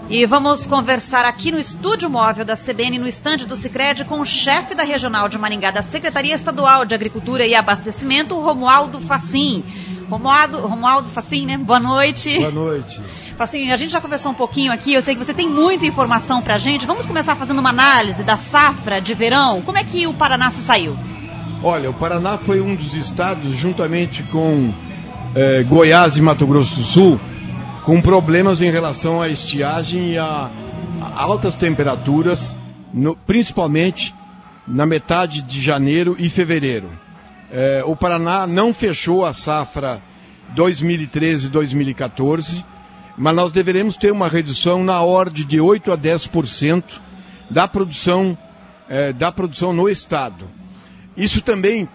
E vamos conversar aqui no estúdio móvel da CBN, no estande do Sicredi, com o chefe da Regional de Maringá da Secretaria Estadual de Agricultura e Abastecimento, Romualdo Facin. Romualdo Facin, né? Boa noite. Boa noite. Facin, a gente já conversou um pouquinho aqui, eu sei que você tem muita informação pra gente. Vamos começar fazendo uma análise da safra de verão. Como é que o Paraná se saiu? Olha, o Paraná foi um dos estados, juntamente com Goiás e Mato Grosso do Sul, com problemas em relação à estiagem e a altas temperaturas, principalmente na metade de janeiro e fevereiro. O Paraná não fechou a safra 2013-2014, mas nós deveremos ter uma redução na ordem de 8 a 10% da produção no estado. Isso também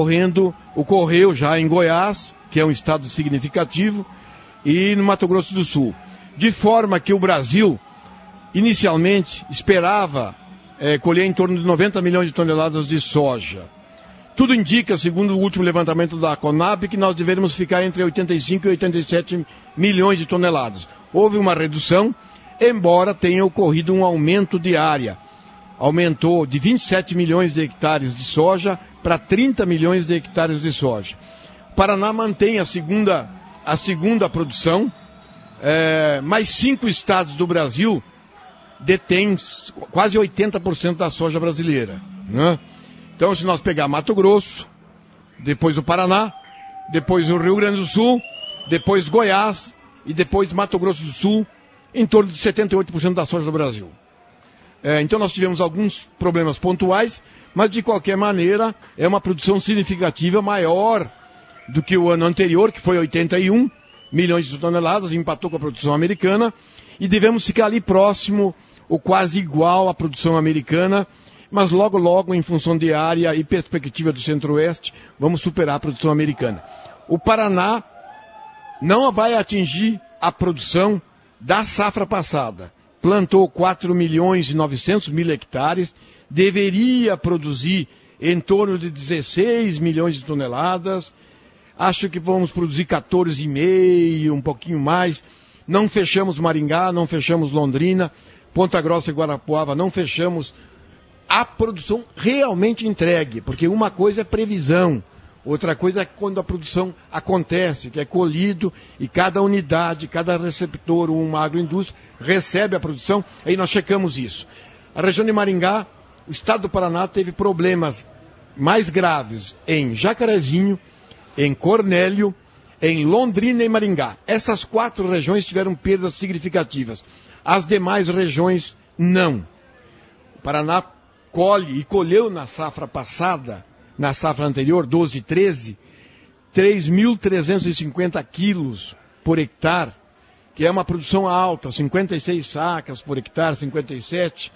ocorreu já em Goiás, que é um estado significativo, e no Mato Grosso do Sul. De forma que o Brasil, inicialmente, esperava colher em torno de 90 milhões de toneladas de soja. Tudo indica, segundo o último levantamento da Conab, que nós deveríamos ficar entre 85 e 87 milhões de toneladas. Houve uma redução, embora tenha ocorrido um aumento de área. Aumentou de 27 milhões de hectares de soja para 30 milhões de hectares de soja. O Paraná mantém a segunda produção, mais 5 estados do Brasil detêm quase 80% da soja brasileira, né? Então, se nós pegar Mato Grosso, depois o Paraná, depois o Rio Grande do Sul, depois Goiás e depois Mato Grosso do Sul, em torno de 78% da soja do Brasil. Então nós tivemos alguns problemas pontuais, mas de qualquer maneira é uma produção significativa maior do que o ano anterior, que foi 81 milhões de toneladas, empatou com a produção americana, e devemos ficar ali próximo, ou quase igual à produção americana, mas logo, logo, em função de área e perspectiva do Centro-Oeste, vamos superar a produção americana. O Paraná não vai atingir a produção da safra passada. Plantou 4 milhões e 900 mil hectares, deveria produzir em torno de 16 milhões de toneladas. Acho que vamos produzir 14,5, um pouquinho mais. Não fechamos Maringá, não fechamos Londrina, Ponta Grossa e Guarapuava, não fechamos a produção realmente entregue, porque uma coisa é previsão, outra coisa é quando a produção acontece, que é colhido e cada unidade, cada receptor, uma agroindústria, recebe a produção, aí nós checamos isso. A região de Maringá, o estado do Paraná teve problemas mais graves em Jacarezinho, em Cornélio, em Londrina e Maringá. Essas 4 regiões tiveram perdas significativas. As demais regiões, não. O Paraná colhe e colheu na safra passada, na safra anterior, 12-13, 3.350 quilos por hectare, que é uma produção alta, 56 sacas por hectare, 57,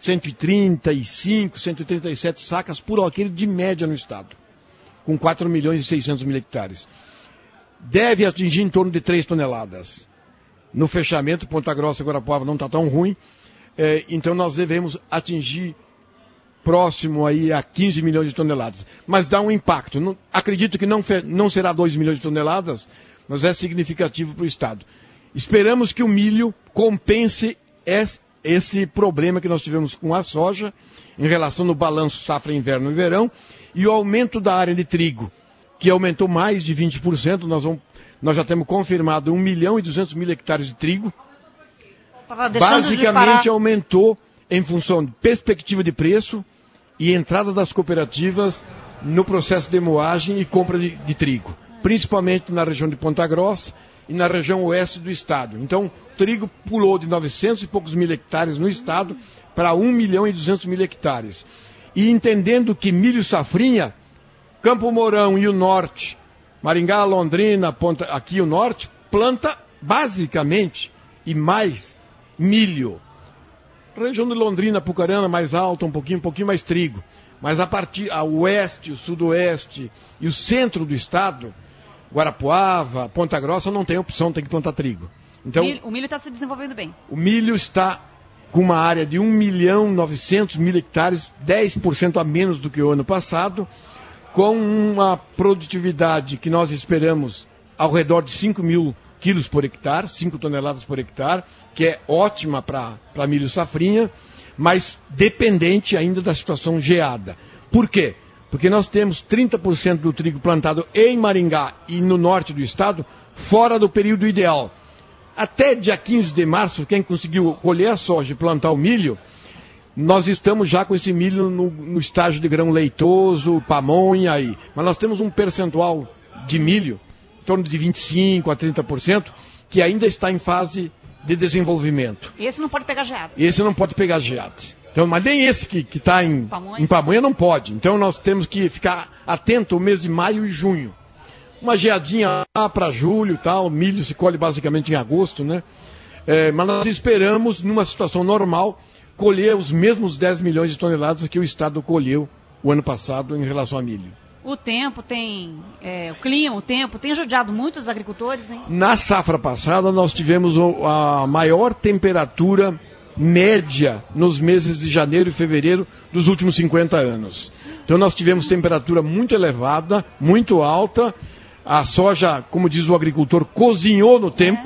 135, 137 sacas por alqueire de média no estado, com 4 milhões e 600 mil hectares. Deve atingir em torno de 3 toneladas. No fechamento, Ponta Grossa e Guarapuava não está tão ruim, então nós devemos atingir próximo aí a 15 milhões de toneladas. Mas dá um impacto. Acredito que não será 2 milhões de toneladas, mas é significativo para o estado. Esperamos que o milho compense esse problema que nós tivemos com a soja, em relação no balanço safra inverno e verão, e o aumento da área de trigo, que aumentou mais de 20%, nós já temos confirmado 1 milhão e 200 mil hectares de trigo. Basicamente aumentou em função de perspectiva de preço e entrada das cooperativas no processo de moagem e compra de trigo, principalmente na região de Ponta Grossa e na região oeste do estado. Então, o trigo pulou de 900 e poucos mil hectares no estado para 1 milhão e 200 mil hectares. E entendendo que milho safrinha, Campo Mourão e o norte, Maringá, Londrina, aqui o norte, planta basicamente e mais milho. A região de Londrina, Pucarana, mais alta, um pouquinho mais trigo. Mas a oeste, o sudoeste e o centro do estado, Guarapuava, Ponta Grossa, não tem opção, tem que plantar trigo. Então, o milho está se desenvolvendo bem. O milho está com uma área de 1 milhão e 900 mil hectares, 10% a menos do que o ano passado, com uma produtividade que nós esperamos ao redor de 5 mil quilos por hectare, 5 toneladas por hectare, que é ótima para milho safrinha, mas dependente ainda da situação geada. Por quê? Porque nós temos 30% do trigo plantado em Maringá e no norte do estado fora do período ideal. Até dia 15 de março, quem conseguiu colher a soja e plantar o milho, nós estamos já com esse milho no estágio de grão leitoso, pamonha aí. Mas nós temos um percentual de milho, em torno de 25% a 30%, que ainda está em fase de desenvolvimento. Esse não pode pegar geada. Esse não pode pegar geada. Então, mas nem esse que está em pamonha não pode. Então nós temos que ficar atento ao mês de maio e junho. Uma geadinha lá para julho e tal, milho se colhe basicamente em agosto, né? Mas nós esperamos, numa situação normal, colher os mesmos 10 milhões de toneladas que o Estado colheu o ano passado em relação a milho. O tempo tem, o clima, o tempo tem judiado muito os agricultores, hein? Na safra passada nós tivemos a maior temperatura média nos meses de janeiro e fevereiro dos últimos 50 anos. Então nós tivemos temperatura muito elevada, muito alta. A soja, como diz o agricultor, cozinhou no tempo,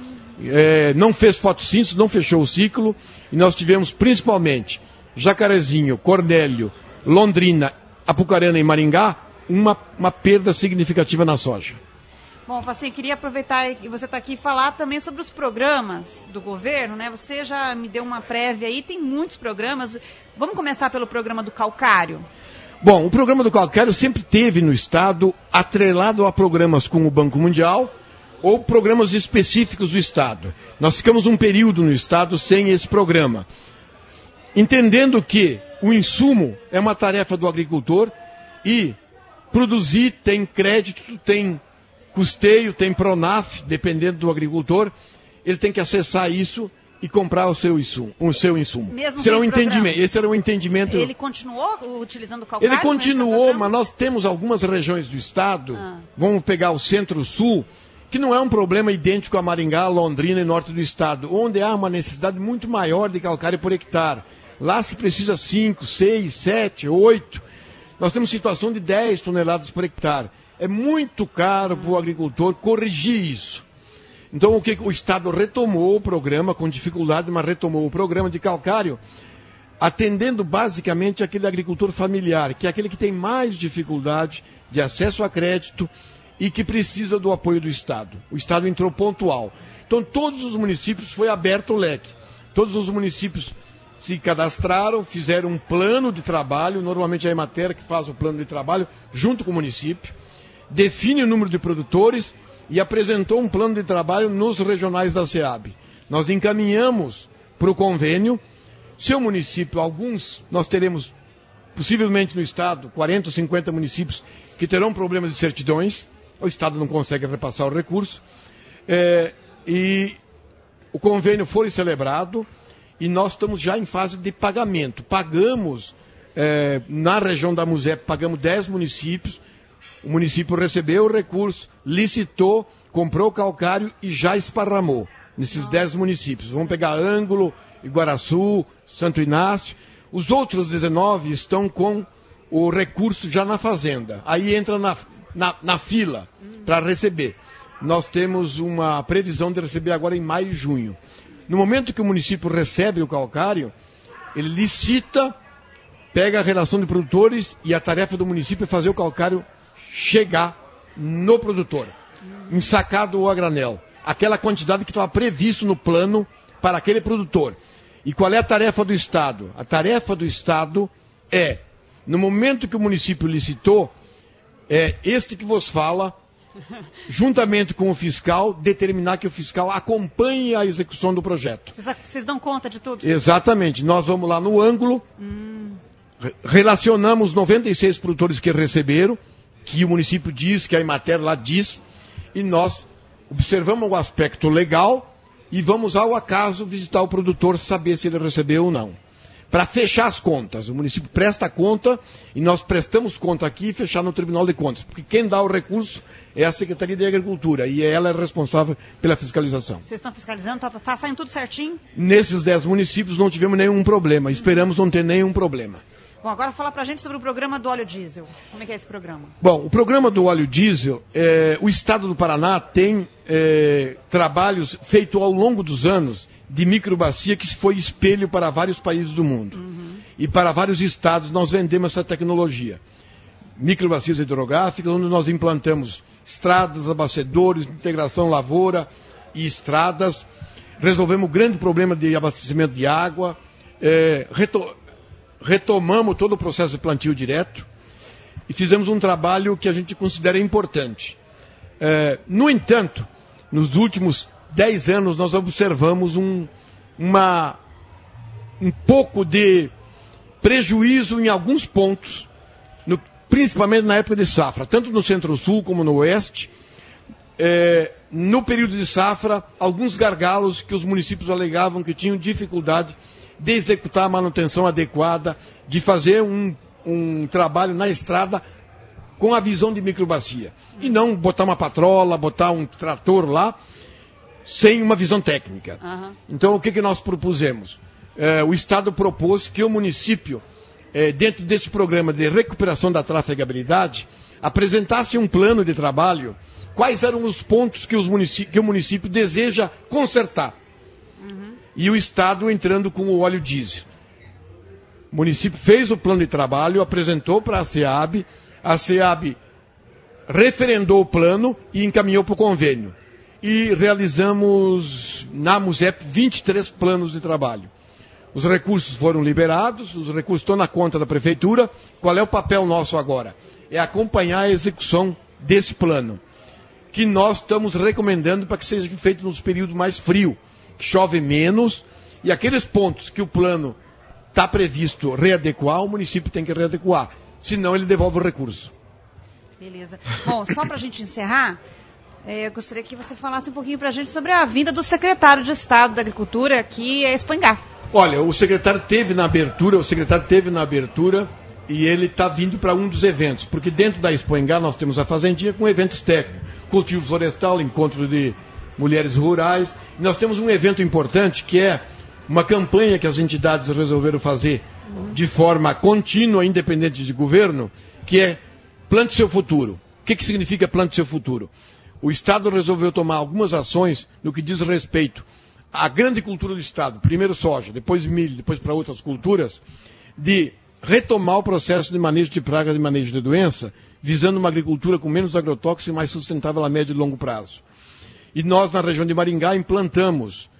não fez fotossíntese, não fechou o ciclo, e nós tivemos principalmente Jacarezinho, Cordélio, Londrina, Apucarana e Maringá, uma perda significativa na soja. Bom, Facinho, queria aproveitar que você está aqui e falar também sobre os programas do governo, né? Você já me deu uma prévia aí, tem muitos programas. Vamos começar pelo programa do calcário. Bom, o programa do calcário sempre teve no Estado atrelado a programas com o Banco Mundial ou programas específicos do Estado. Nós ficamos um período no Estado sem esse programa, entendendo que o insumo é uma tarefa do agricultor e produzir tem crédito, tem custeio, tem Pronaf, dependendo do agricultor, ele tem que acessar isso e comprar o seu insumo. Mesmo esse era um entendimento. Esse era um entendimento. Ele continuou utilizando o calcário? Ele continuou, mas nós temos algumas regiões do estado, vamos pegar o centro-sul, que não é um problema idêntico a Maringá, Londrina e norte do estado, onde há uma necessidade muito maior de calcário por hectare. Lá se precisa 5, 6, 7, 8. Nós temos situação de 10 toneladas por hectare. É muito caro para o agricultor corrigir isso. Então o Estado retomou o programa, com dificuldade, mas retomou o programa de calcário, atendendo basicamente aquele agricultor familiar, que é aquele que tem mais dificuldade de acesso a crédito e que precisa do apoio do Estado. O Estado entrou pontual. Então todos os municípios foi aberto o leque. Todos os municípios se cadastraram, fizeram um plano de trabalho, normalmente é a Emater que faz o plano de trabalho, junto com o município, define o número de produtores e apresentou um plano de trabalho nos regionais da SEAB. Nós encaminhamos para o convênio. Seu município, alguns, nós teremos, possivelmente no Estado, 40 ou 50 municípios que terão problemas de certidões. O Estado não consegue repassar o recurso. E o convênio foi celebrado e nós estamos já em fase de pagamento. Pagamos, na região da MUSEP, pagamos 10 municípios. O município recebeu o recurso, licitou, comprou o calcário e já esparramou nesses 10 municípios. Vamos pegar Ângulo, Iguaraçu, Santo Inácio. Os outros 19 estão com o recurso já na fazenda. Aí entra na fila para receber. Nós temos uma previsão de receber agora em maio e junho. No momento que o município recebe o calcário, ele licita, pega a relação de produtores e a tarefa do município é fazer o calcário chegar no produtor, ensacado ou a granel, aquela quantidade que estava previsto no plano para aquele produtor. E qual é a tarefa do Estado? A tarefa do Estado é, no momento que o município licitou, este que vos fala, juntamente com o fiscal, determinar que o fiscal acompanhe a execução do projeto. Vocês dão conta de tudo? Exatamente. Nós vamos lá no ângulo, relacionamos 96 produtores que receberam, que o município diz, que a Emater lá diz, e nós observamos o aspecto legal e vamos ao acaso visitar o produtor, saber se ele recebeu ou não. Para fechar as contas, o município presta conta e nós prestamos conta aqui e fechar no Tribunal de Contas, porque quem dá o recurso é a Secretaria de Agricultura e ela é responsável pela fiscalização. Vocês estão fiscalizando, está saindo tudo certinho? Nesses 10 municípios não tivemos nenhum problema, esperamos não ter nenhum problema. Bom, agora fala pra gente sobre o programa do óleo diesel. Como é que é esse programa? Bom, o programa do óleo diesel, o Estado do Paraná tem trabalhos feitos ao longo dos anos de microbacia que foi espelho para vários países do mundo. E para vários estados nós vendemos essa tecnologia. Microbacias hidrográficas, onde nós implantamos estradas, abastecedores, integração lavoura e estradas. Resolvemos o grande problema de abastecimento de água. Retomamos todo o processo de plantio direto e fizemos um trabalho que a gente considera importante. No entanto, nos últimos 10 anos nós observamos um pouco de prejuízo em alguns pontos, principalmente na época de safra, tanto no Centro-Sul como no Oeste. No período de safra, alguns gargalos que os municípios alegavam que tinham dificuldade de executar a manutenção adequada, de fazer um trabalho na estrada com a visão de microbacia. E não botar uma patrola, botar um trator lá, sem uma visão técnica. Então, o que nós propusemos? O Estado propôs que o município, dentro desse programa de recuperação da trafegabilidade, apresentasse um plano de trabalho, quais eram os pontos que o município deseja consertar. E o Estado entrando com o óleo diesel. O município fez o plano de trabalho, apresentou para a SEAB referendou o plano e encaminhou para o convênio. E realizamos na MUSEP 23 planos de trabalho. Os recursos foram liberados, os recursos estão na conta da prefeitura. Qual é o papel nosso agora? É acompanhar a execução desse plano, que nós estamos recomendando para que seja feito nos períodos mais frios, que chove menos, e aqueles pontos que o plano está previsto readequar, o município tem que readequar, senão ele devolve o recurso. Beleza. Bom, só para a gente encerrar, eu gostaria que você falasse um pouquinho para a gente sobre a vinda do secretário de Estado da Agricultura aqui a Expo Ingá. Olha, o secretário teve na abertura e ele está vindo para um dos eventos, porque dentro da Expo Ingá nós temos a Fazendinha com eventos técnicos, cultivo florestal, encontro de mulheres rurais. E nós temos um evento importante que é uma campanha que as entidades resolveram fazer de forma contínua, independente de governo, que é Plante Seu Futuro. O que significa Plante Seu Futuro? O Estado resolveu tomar algumas ações no que diz respeito à grande cultura do Estado, primeiro soja, depois milho, depois para outras culturas, de retomar o processo de manejo de pragas e manejo de doença, visando uma agricultura com menos agrotóxico e mais sustentável a médio e longo prazo. E nós, na região de Maringá, implantamos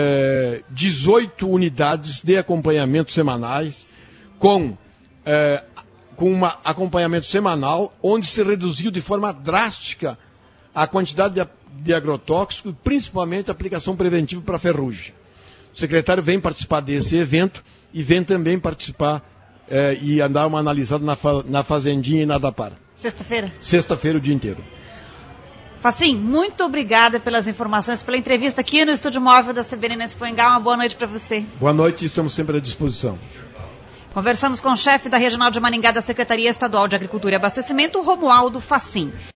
18 unidades de acompanhamento semanais, com um acompanhamento semanal, onde se reduziu de forma drástica a quantidade de agrotóxico, principalmente a aplicação preventiva para ferrugem. O secretário vem participar desse evento e vem também participar e dar uma analisada na Fazendinha e na Dapar. Sexta-feira? Sexta-feira o dia inteiro. Facim, muito obrigada pelas informações, pela entrevista aqui no Estúdio Móvel da CBN na Expo Ingá. Uma boa noite para você. Boa noite, estamos sempre à disposição. Conversamos com o chefe da Regional de Maringá da Secretaria Estadual de Agricultura e Abastecimento, Romualdo Facim.